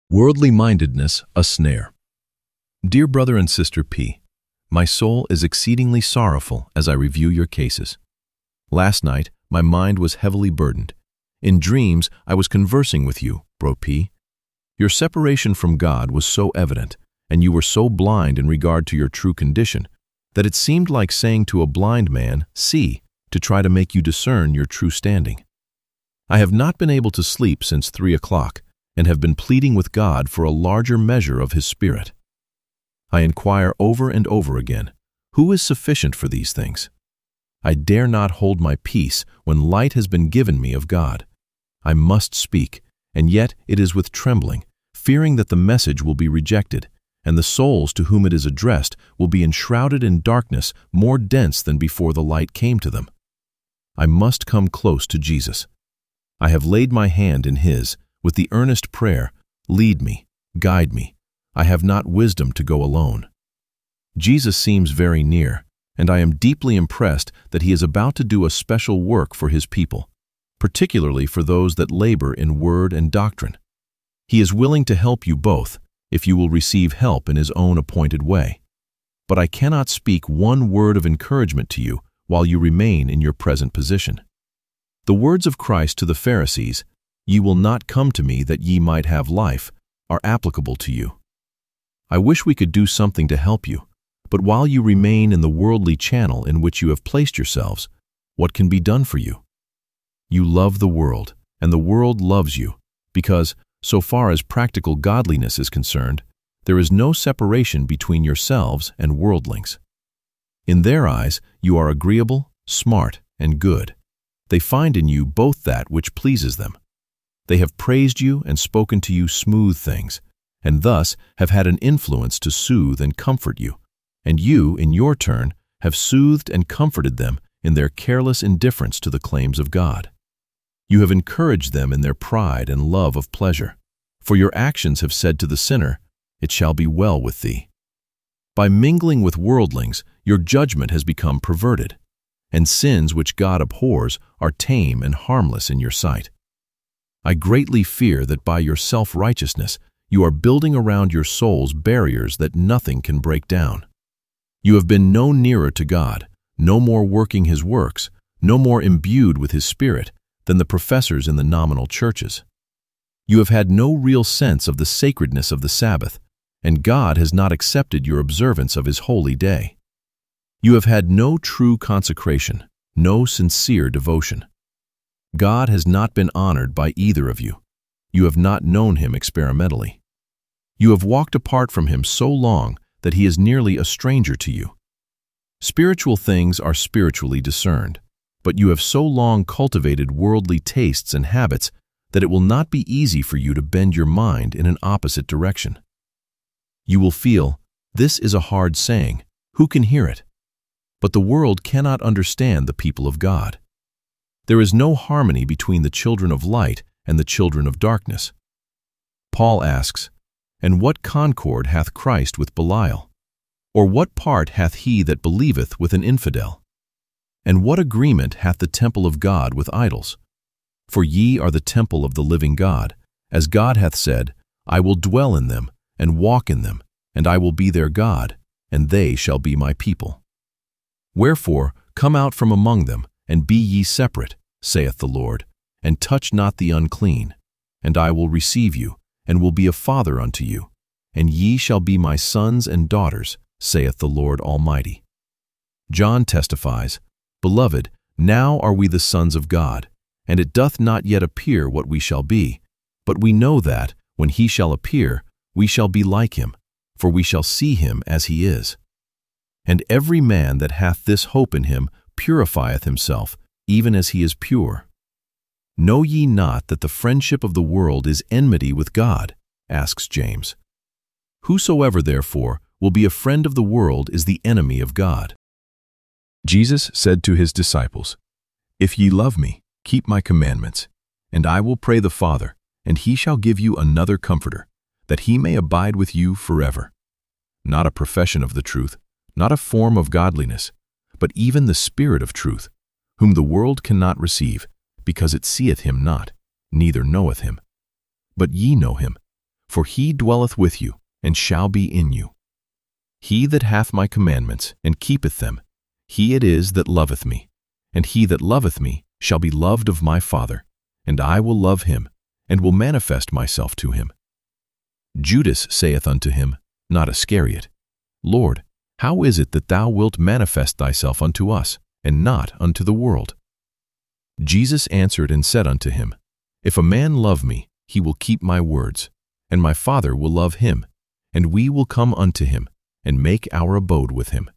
Worldly mindedness, a snare. Dear brother and sister P., my soul is exceedingly sorrowful as I review your cases. Last night, my mind was heavily burdened. In dreams, I was conversing with you, bro P. Your separation from God was so evident, and you were so blind in regard to your true condition, that it seemed like saying to a blind man, see, to try to make you discern your true standing. I have not been able to sleep since 3 o'clock, and have been pleading with God for a larger measure of His Spirit. I inquire over and over again, who is sufficient for these things? I dare not hold my peace when light has been given me of God. I must speak, and yet it is with trembling, fearing that the message will be rejected, and the souls to whom it is addressed will be enshrouded in darkness more dense than before the light came to them. I must come close to Jesus. I have laid my hand in His, with the earnest prayer, lead me, guide me. I have not wisdom to go alone. Jesus seems very near, and I am deeply impressed that He is about to do a special work for His people, particularly for those that labor in word and doctrine. He is willing to help you both, if you will receive help in His own appointed way. But I cannot speak one word of encouragement to you while you remain in your present position. The words of Christ to the Pharisees, "Ye will not come to me that ye might have life," are applicable to you. I wish we could do something to help you, but while you remain in the worldly channel in which you have placed yourselves, what can be done for you? You love the world, and the world loves you, because, so far as practical godliness is concerned, there is no separation between yourselves and worldlings. In their eyes, you are agreeable, smart, and good. They find in you both that which pleases them. They have praised you and spoken to you smooth things, and thus have had an influence to soothe and comfort you, and you, in your turn, have soothed and comforted them in their careless indifference to the claims of God. You have encouraged them in their pride and love of pleasure, for your actions have said to the sinner, "It shall be well with thee." By mingling with worldlings, your judgment has become perverted, and sins which God abhors are tame and harmless in your sight. I greatly fear that by your self-righteousness, you are building around your souls barriers that nothing can break down. You have been no nearer to God, no more working His works, no more imbued with His Spirit than the professors in the nominal churches. You have had no real sense of the sacredness of the Sabbath, and God has not accepted your observance of His holy day. You have had no true consecration, no sincere devotion. God has not been honored by either of you. You have not known Him experimentally. You have walked apart from Him so long that He is nearly a stranger to you. Spiritual things are spiritually discerned, but you have so long cultivated worldly tastes and habits that it will not be easy for you to bend your mind in an opposite direction. You will feel, this is a hard saying, who can hear it? But the world cannot understand the people of God. There is no harmony between the children of light and the children of darkness. Paul asks, "And what concord hath Christ with Belial? Or what part hath he that believeth with an infidel? And what agreement hath the temple of God with idols? For ye are the temple of the living God, as God hath said, I will dwell in them, and walk in them, and I will be their God, and they shall be my people. Wherefore, come out from among them, and be ye separate, saith the Lord, and touch not the unclean. And I will receive you, and will be a father unto you, and ye shall be my sons and daughters, saith the Lord Almighty." John testifies, "Beloved, now are we the sons of God, and it doth not yet appear what we shall be, but we know that, when He shall appear, we shall be like Him, for we shall see Him as He is. And every man that hath this hope in Him purifieth himself, even as he is pure. Know ye not that the friendship of the world is enmity with God?" asks James. "Whosoever, therefore, will be a friend of the world is the enemy of God." Jesus said to His disciples, "If ye love me, keep my commandments, and I will pray the Father, and He shall give you another Comforter, that He may abide with you forever. Not a profession of the truth, not a form of godliness, but even the Spirit of truth, whom the world cannot receive, because it seeth Him not, neither knoweth Him. But ye know Him, for he dwelleth with you, and shall be in you. He that hath my commandments, and keepeth them, he it is that loveth me, and he that loveth me shall be loved of my Father, and I will love him, and will manifest myself to him. Judas saith unto him, not Iscariot, Lord, how is it that thou wilt manifest thyself unto us, and not unto the world? Jesus answered and said unto him, If a man love me, he will keep my words, and my Father will love him, and we will come unto him, and make our abode with him.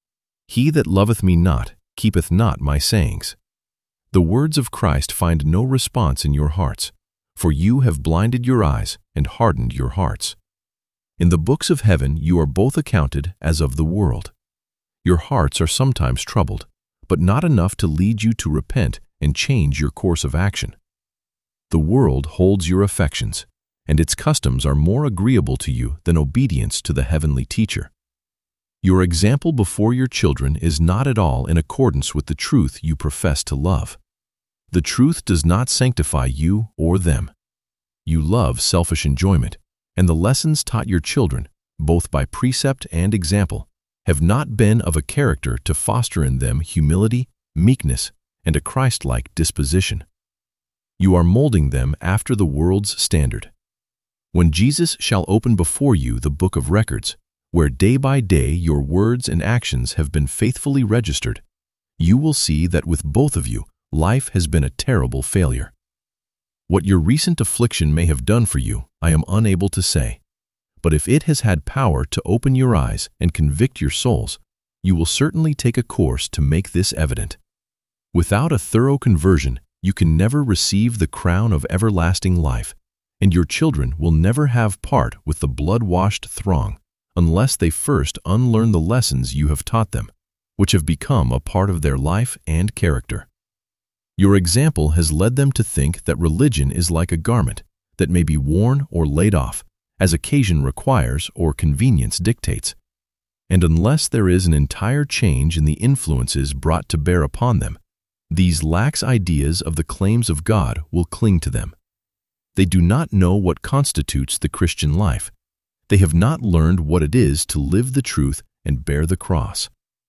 He that loveth me not keepeth not my sayings. The words of Christ find no response in your hearts, for you have blinded your eyes and hardened your hearts. In the books of heaven you are both accounted as of the world. Your hearts are sometimes troubled, but not enough to lead you to repent and change your course of action. The world holds your affections, and its customs are more agreeable to you than obedience to the heavenly teacher. Your example before your children is not at all in accordance with the truth you profess to love. The truth does not sanctify you or them. You love selfish enjoyment, and the lessons taught your children, both by precept and example, have not been of a character to foster in them humility, meekness, and a Christ-like disposition. You are molding them after the world's standard. When Jesus shall open before you the book of records, where day by day your words and actions have been faithfully registered, you will see that with both of you, life has been a terrible failure. What your recent affliction may have done for you, I am unable to say. But if it has had power to open your eyes and convict your souls, you will certainly take a course to make this evident. Without a thorough conversion, you can never receive the crown of everlasting life, and your children will never have part with the blood-washed throng unless they first unlearn the lessons you have taught them, which have become a part of their life and character. Your example has led them to think that religion is like a garment that may be worn or laid off, as occasion requires or convenience dictates. And unless there is an entire change in the influences brought to bear upon them, these lax ideas of the claims of God will cling to them. They do not know what constitutes the Christian life. They have not learned what it is to live the truth and bear the cross.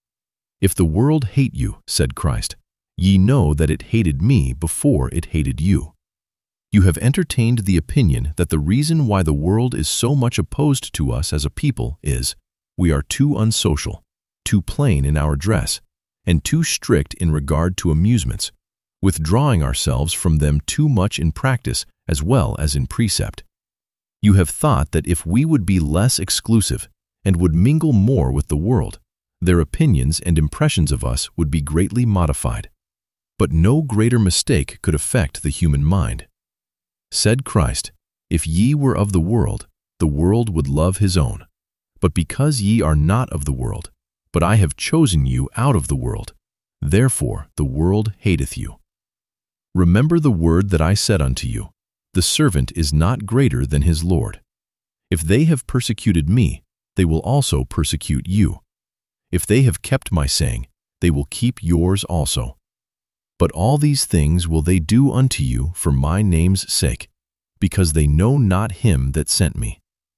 If the world hate you, said Christ, ye know that it hated me before it hated you. You have entertained the opinion that the reason why the world is so much opposed to us as a people is, we are too unsocial, too plain in our dress, and too strict in regard to amusements, withdrawing ourselves from them too much in practice as well as in precept. You have thought that if we would be less exclusive and would mingle more with the world, their opinions and impressions of us would be greatly modified. But no greater mistake could affect the human mind. Said Christ, If ye were of the world would love his own. But because ye are not of the world, but I have chosen you out of the world, therefore the world hateth you. Remember the word that I said unto you, the servant is not greater than his Lord. If they have persecuted me, they will also persecute you. If they have kept my saying, they will keep yours also. But all these things will they do unto you for my name's sake, because they know not him that sent me.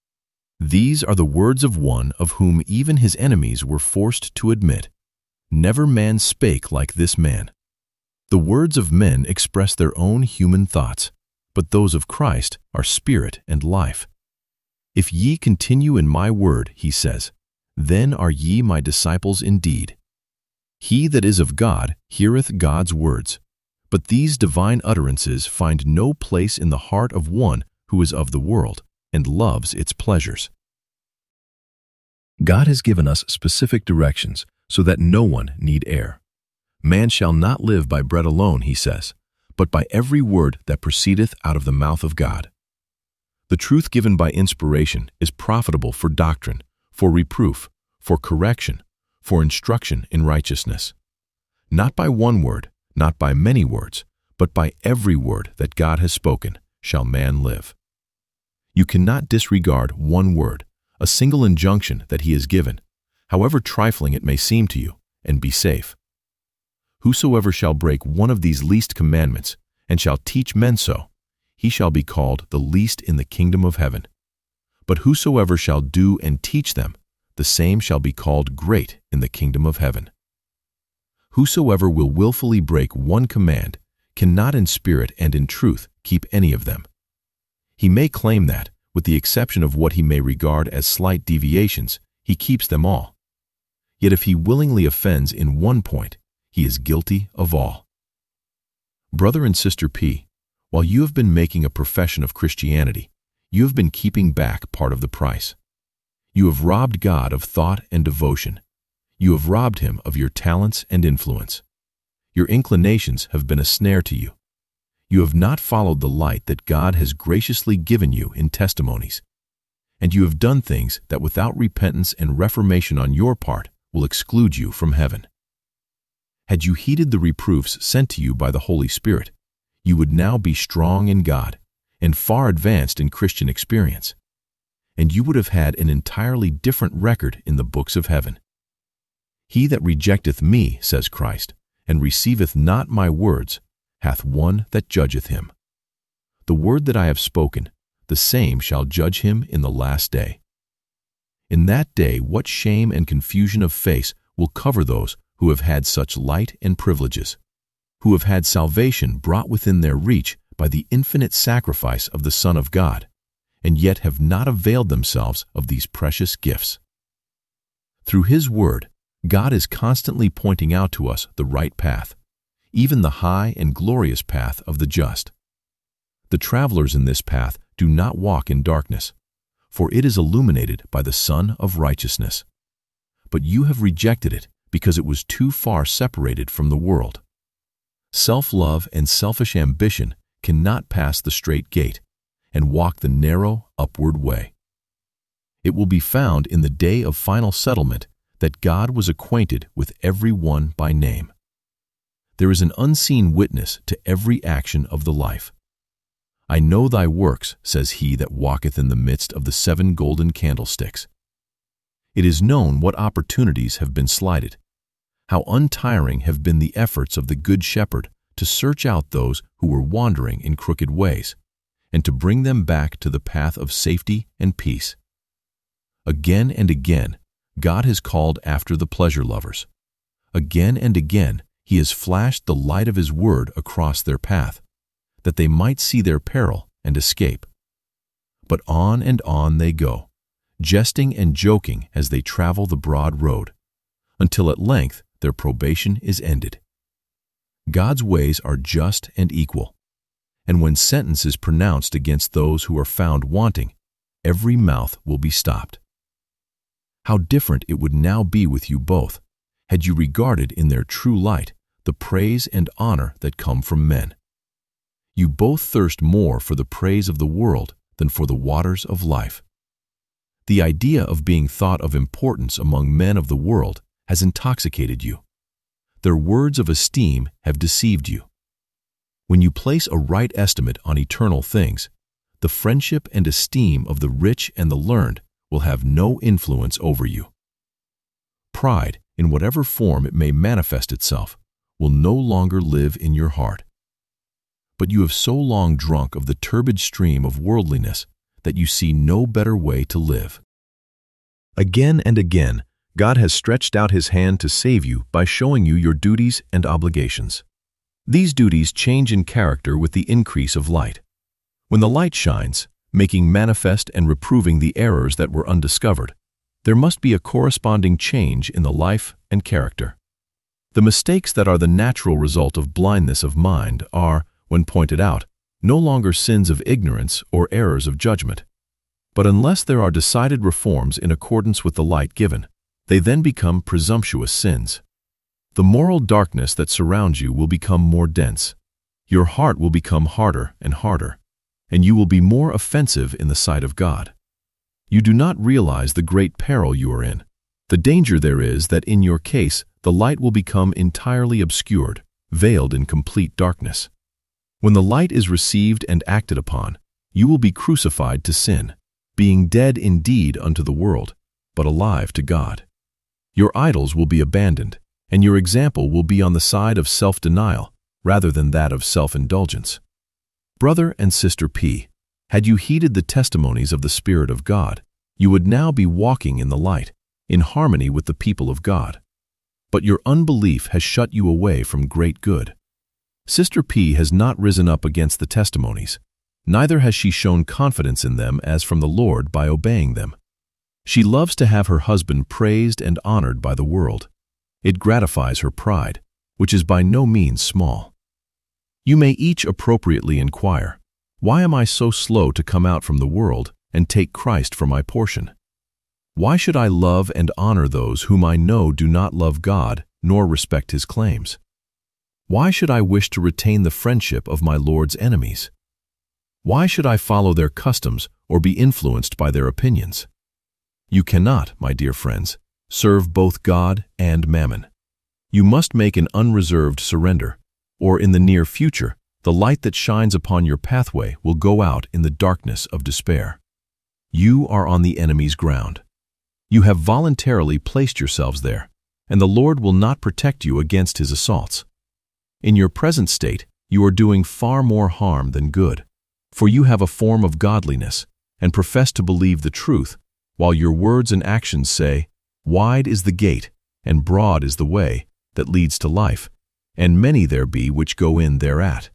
These are the words of one of whom even his enemies were forced to admit, Never man spake like this man. The words of men express their own human thoughts, but those of Christ are spirit and life. If ye continue in my word, he says, then are ye my disciples indeed. He that is of God heareth God's words, but these divine utterances find no place in the heart of one who is of the world and loves its pleasures. God has given us specific directions so that no one need err. Man shall not live by bread alone, he says, but by every word that proceedeth out of the mouth of God. The truth given by inspiration is profitable for doctrine, for reproof, for correction, for instruction in righteousness. Not by one word, not by many words, but by every word that God has spoken shall man live. You cannot disregard one word, a single injunction that he has given, however trifling it may seem to you, and be safe. Whosoever shall break one of these least commandments, and shall teach men so, he shall be called the least in the kingdom of heaven. But whosoever shall do and teach them, the same shall be called great in the kingdom of heaven. Whosoever will willfully break one command cannot in spirit and in truth keep any of them. He may claim that, with the exception of what he may regard as slight deviations, he keeps them all. Yet if he willingly offends in one point, he is guilty of all. Brother and Sister P, while you have been making a profession of Christianity, you have been keeping back part of the price. You have robbed God of thought and devotion. You have robbed Him of your talents and influence. Your inclinations have been a snare to you. You have not followed the light that God has graciously given you in testimonies. And you have done things that without repentance and reformation on your part will exclude you from heaven. Had you heeded the reproofs sent to you by the Holy Spirit, you would now be strong in God and far advanced in Christian experience, and you would have had an entirely different record in the books of heaven. He that rejecteth me, says Christ, and receiveth not my words, hath one that judgeth him. The word that I have spoken, the same shall judge him in the last day. In that day what shame and confusion of face will cover those who have had such light and privileges, who have had salvation brought within their reach by the infinite sacrifice of the Son of God, and yet have not availed themselves of these precious gifts. Through His Word, God is constantly pointing out to us the right path, even the high and glorious path of the just. The travelers in this path do not walk in darkness, for it is illuminated by the Sun of Righteousness. But you have rejected it because it was too far separated from the world. Self-love and selfish ambition cannot pass the straight gate and walk the narrow, upward way. It will be found in the day of final settlement that God was acquainted with every one by name. There is an unseen witness to every action of the life. I know thy works, says He that walketh in the midst of the 7 golden candlesticks. It is known what opportunities have been slighted, how untiring have been the efforts of the Good Shepherd to search out those who were wandering in crooked ways, and to bring them back to the path of safety and peace. Again and again, God has called after the pleasure lovers. Again and again, He has flashed the light of His word across their path, that they might see their peril and escape. But on and on they go, jesting and joking as they travel the broad road, until at length their probation is ended. God's ways are just and equal, and when sentence is pronounced against those who are found wanting, every mouth will be stopped. How different it would now be with you both, had you regarded in their true light the praise and honor that come from men. You both thirst more for the praise of the world than for the waters of life. The idea of being thought of importance among men of the world has intoxicated you. Their words of esteem have deceived you. When you place a right estimate on eternal things, the friendship and esteem of the rich and the learned will have no influence over you. Pride, in whatever form it may manifest itself, will no longer live in your heart. But you have so long drunk of the turbid stream of worldliness that you see no better way to live. Again and again, God has stretched out His hand to save you by showing you your duties and obligations. These duties change in character with the increase of light. When the light shines, making manifest and reproving the errors that were undiscovered, there must be a corresponding change in the life and character. The mistakes that are the natural result of blindness of mind are, when pointed out, no longer sins of ignorance or errors of judgment. But unless there are decided reforms in accordance with the light given, they then become presumptuous sins. The moral darkness that surrounds you will become more dense. Your heart will become harder and harder, and you will be more offensive in the sight of God. You do not realize the great peril you are in. The danger there is that in your case the light will become entirely obscured, veiled in complete darkness. When the light is received and acted upon, you will be crucified to sin, being dead indeed unto the world, but alive to God. Your idols will be abandoned, and your example will be on the side of self-denial rather than that of self-indulgence. Brother and Sister P, Had you heeded the testimonies of the Spirit of God, you would now be walking in the light, in harmony with the people of God. But your unbelief has shut you away from great good. Sister P has not risen up against the testimonies, neither has she shown confidence in them as from the Lord by obeying them. She loves to have her husband praised and honored by the world. It gratifies her pride, which is by no means small. You may each appropriately inquire, why am I so slow to come out from the world and take Christ for my portion? Why should I love and honor those whom I know do not love God nor respect His claims? Why should I wish to retain the friendship of my Lord's enemies? Why should I follow their customs or be influenced by their opinions? You cannot, my dear friends, serve both God and mammon. You must make an unreserved surrender, or in the near future, the light that shines upon your pathway will go out in the darkness of despair. You are on the enemy's ground. You have voluntarily placed yourselves there, and the Lord will not protect you against his assaults. In your present state, you are doing far more harm than good, for you have a form of godliness and profess to believe the truth, while your words and actions say, "Wide is the gate, and broad is the way that leads to life, and many there be which go in thereat."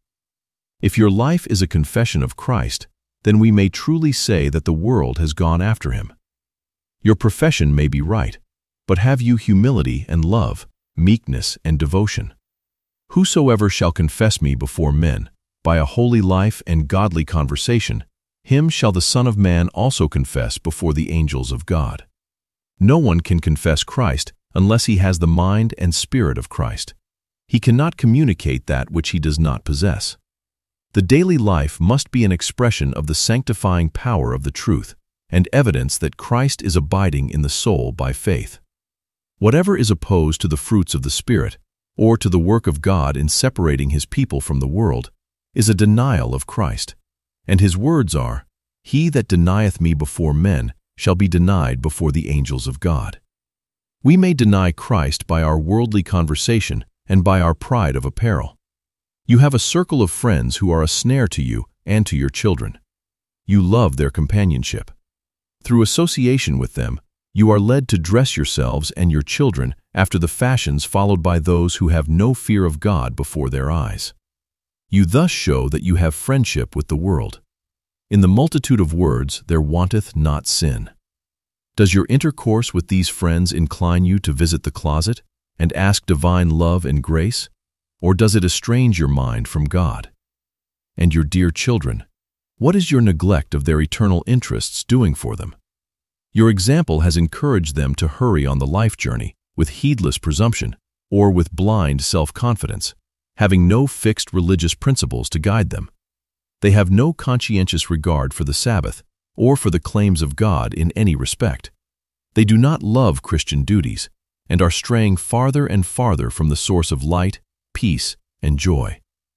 If your life is a confession of Christ, then we may truly say that the world has gone after him. Your profession may be right, but have you humility and love, meekness and devotion? Whosoever shall confess me before men, by a holy life and godly conversation, him shall the Son of Man also confess before the angels of God. No one can confess Christ unless he has the mind and spirit of Christ. He cannot communicate that which he does not possess. The daily life must be an expression of the sanctifying power of the truth and evidence that Christ is abiding in the soul by faith. Whatever is opposed to the fruits of the Spirit, or to the work of God in separating his people from the world, is a denial of Christ. And his words are, "He that denieth me before men shall be denied before the angels of God." We may deny Christ by our worldly conversation and by our pride of apparel. You have a circle of friends who are a snare to you and to your children. You love their companionship. Through association with them, you are led to dress yourselves and your children after the fashions followed by those who have no fear of God before their eyes. You thus show that you have friendship with the world. In the multitude of words there wanteth not sin. Does your intercourse with these friends incline you to visit the closet and ask divine love and grace, or does it estrange your mind from God? And your dear children, what is your neglect of their eternal interests doing for them? Your example has encouraged them to hurry on the life journey with heedless presumption or with blind self-confidence, having no fixed religious principles to guide them. They have no conscientious regard for the Sabbath or for the claims of God in any respect. They do not love Christian duties and are straying farther and farther from the source of light, peace, and joy.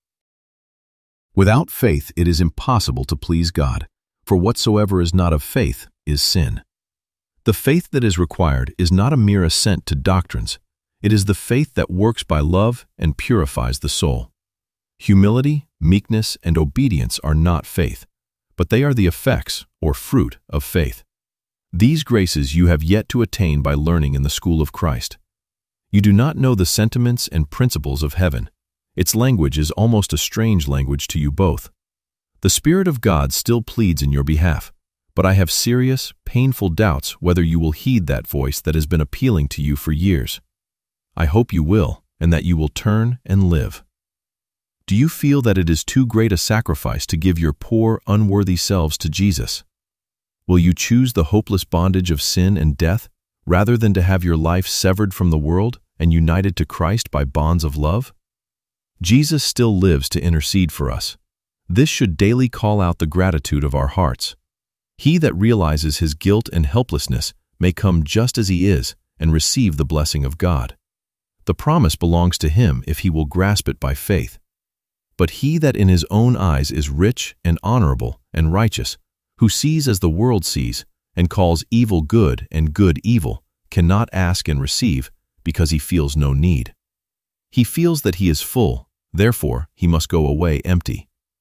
Without faith it is impossible to please God, for whatsoever is not of faith is sin. The faith that is required is not a mere assent to doctrines. It is the faith that works by love and purifies the soul. Humility, meekness, and obedience are not faith, but they are the effects or fruit of faith. These graces you have yet to attain by learning in the school of Christ. You do not know the sentiments and principles of heaven. Its language is almost a strange language to you both. The Spirit of God still pleads in your behalf, but I have serious, painful doubts whether you will heed that voice that has been appealing to you for years. I hope you will, and that you will turn and live. Do you feel that it is too great a sacrifice to give your poor, unworthy selves to Jesus? Will you choose the hopeless bondage of sin and death rather than to have your life severed from the world and united to Christ by bonds of love? Jesus still lives to intercede for us. This should daily call out the gratitude of our hearts. He that realizes his guilt and helplessness may come just as he is and receive the blessing of God. The promise belongs to him if he will grasp it by faith. But he that in his own eyes is rich and honorable and righteous, who sees as the world sees, and calls evil good and good evil, cannot ask and receive, because he feels no need. He feels that he is full, therefore he must go away empty.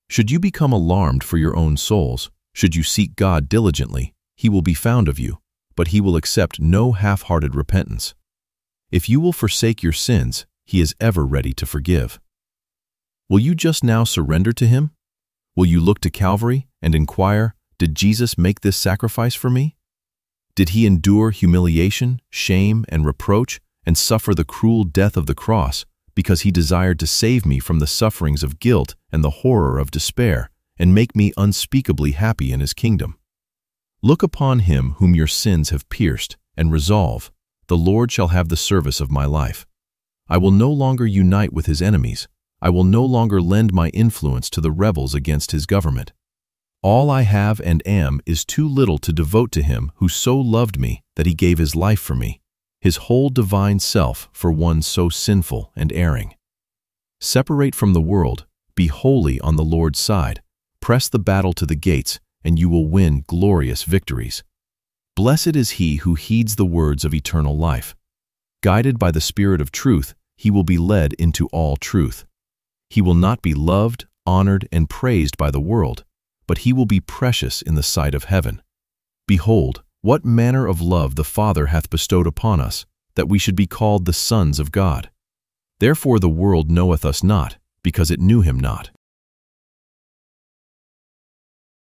Should you become alarmed for your own souls, should you seek God diligently, he will be found of you, but he will accept no half-hearted repentance. If you will forsake your sins, he is ever ready to forgive. Will you just now surrender to him? Will you look to Calvary and inquire, did Jesus make this sacrifice for me? Did he endure humiliation, shame, and reproach, and suffer the cruel death of the cross because he desired to save me from the sufferings of guilt and the horror of despair, and make me unspeakably happy in his kingdom? Look upon him whom your sins have pierced, and resolve, the Lord shall have the service of my life. I will no longer unite with his enemies. I will no longer lend my influence to the rebels against his government. All I have and am is too little to devote to him who so loved me that he gave his life for me, his whole divine self for one so sinful and erring. Separate from the world, be wholly on the Lord's side, press the battle to the gates, and you will win glorious victories. Blessed is he who heeds the words of eternal life. Guided by the Spirit of truth, he will be led into all truth. He will not be loved, honored, and praised by the world, but he will be precious in the sight of heaven. Behold, what manner of love the Father hath bestowed upon us, that we should be called the sons of God. Therefore the world knoweth us not, because it knew him not.